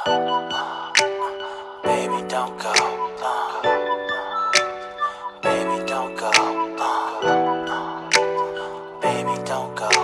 Baby, don't go. Baby, don't go. Baby, don't go.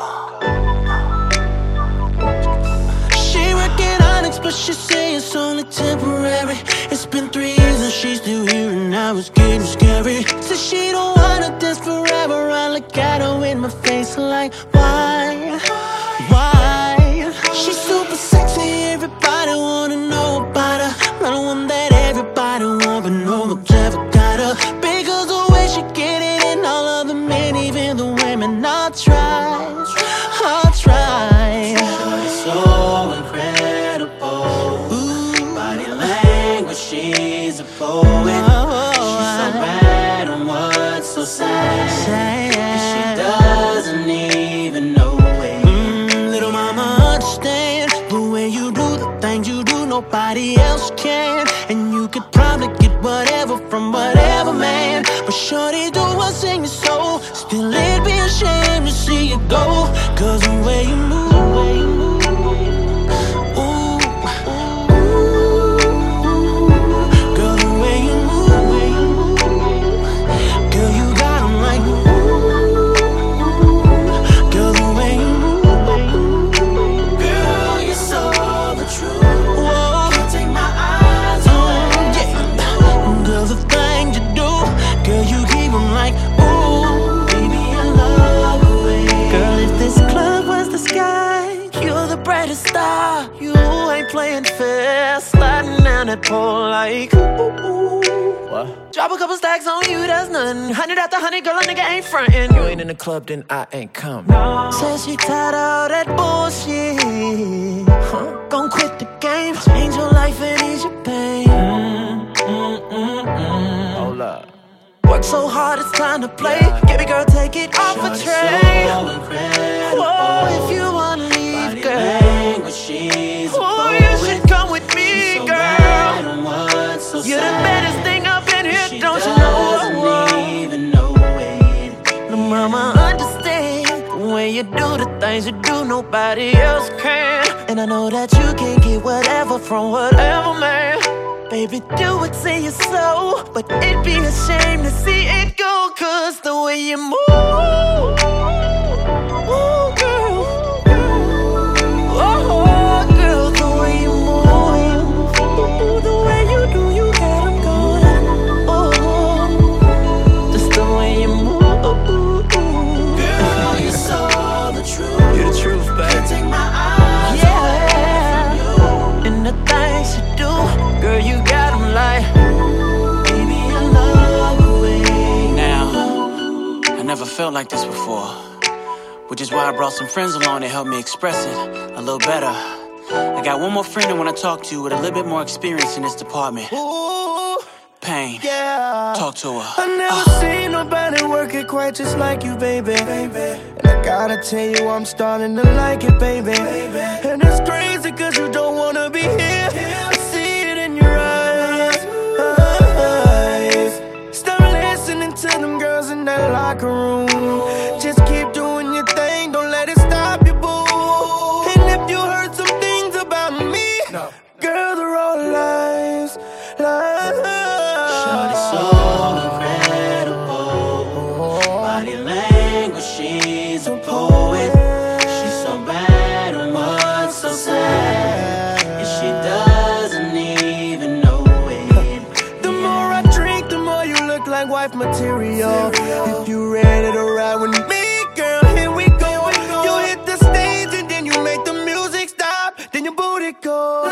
She working Onyx, but she say it's only temporary. It's been 3 years and she's still here, and now it's getting scary. Says she don't wanna dance forever. I look at her in my face like, why? Why? She's super sexy, everybody wanna know about her. Not the one that everybody want, but no one's ever got her. Because the way she get it in, all of the men, even the women, I'll try. Shorty's so incredible. Ooh. Body language, she's a poet. She's so bad and what's so sad, and she doesn't even know it. Little mama, understand the way you do the things you do, nobody else can. And you could probably get whatever from whatever man, but shorty do what's in your soul. Still it'd be a shame to see you go, cause the way you move, ooh, girl, the way you move, girl, you got 'em like, girl, the way you move, girl, you're so the truth. Whoa. Can't take my eyes away from you. Girl, the things you do, girl, you keep 'em like, ooh, baby, I love the way. Girl, if this club was the sky, you're the brightest star. You ain't playing fair, sliding down that pole like, ooh. What? Drop a couple stacks on you, that's nothing. 100 after 100, girl, a nigga ain't frontin'. You ain't in the club, then I ain't coming. No. Says she tired of all that bullshit. Gon' quit the game, change your life and ease your pain. Hold up. Work so hard, it's time to play. Baby girl, take it off a tray. Whoa, if you wanna leave, girl, oh, you should come with me, girl. You're the baddest thing up in here, don't you know? No, mama, understand the way you do the things you do, nobody else can. And I know that you can't get whatever from whatever man. Baby, do what's in your soul, but it'd be a shame to see it go, cause the way you move, ooh, girl, oh, girl, the way you move, ooh, the way you do, you got 'em going, oh, just the way you move, girl, you're so the truth. You're the truth, babe. Can't take my eyes away from you. And the things you do, girl, you got 'em like, baby, I love the way. Now, I never felt like this before, which is why I brought some friends along to help me express it a little better. I got one more friend I wanna talk to with a little bit more experience in this department. Ooh, Pain, yeah. Talk to her. I never seen nobody work it quite just like you, baby. And I gotta tell you, I'm starting to like it, baby. And it's crazy cause you don't wanna be here. I see it in your eyes. Stop listening to them girls in that locker room. Just keep doing your thing, don't let it stop you, boo. And if you heard some things about me, girl, they're all lies. Shorty's so incredible. Body language, she's a poet. She's so bad and what's so sad, and she doesn't even know it. The more I drink, the more you look like wife material. If you ready to ride with me, girl, here we go. You hit the stage and then you make the music stop, then your booty go.